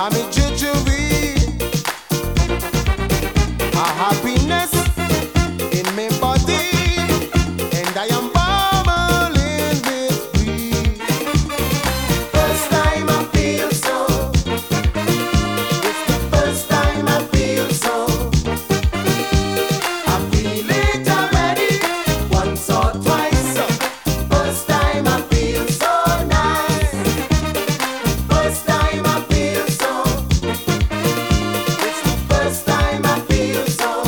I'm a jujube, a happiness in my body, and I am bubbling with glee. First time I feel so, it's the first time I feel so. I feel it already, once or twice. First time I feel so nice. First time I feel so, it's the first time I feel so.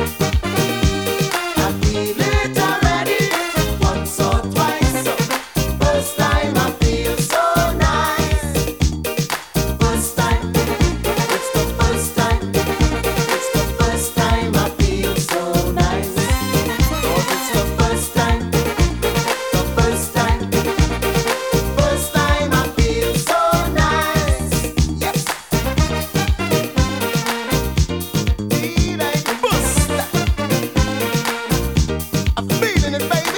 I feel it already, once or twice. First time I feel so nice. First time, it's the first time. It's the first time I feel so nice. 'Cause it's the first time, the first time, first time I feel so nice. Yes. Feel like a booster. I'm feeling it, baby.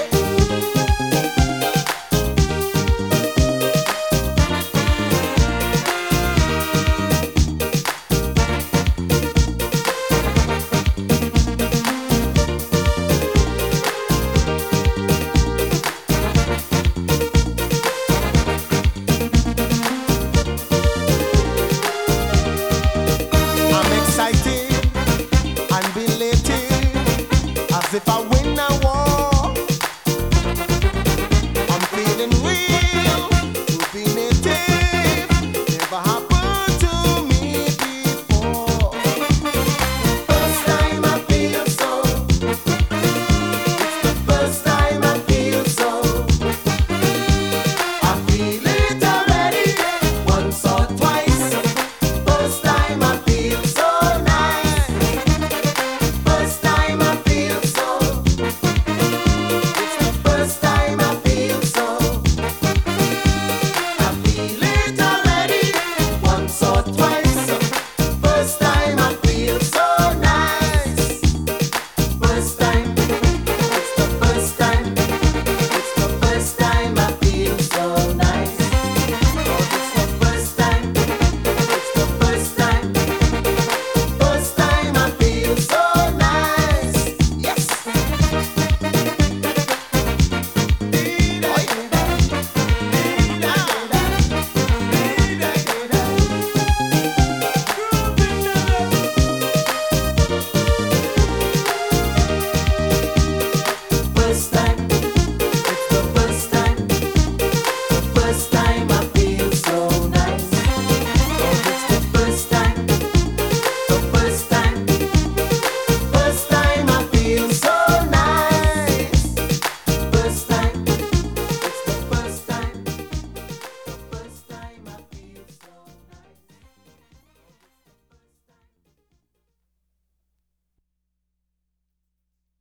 I'm excited.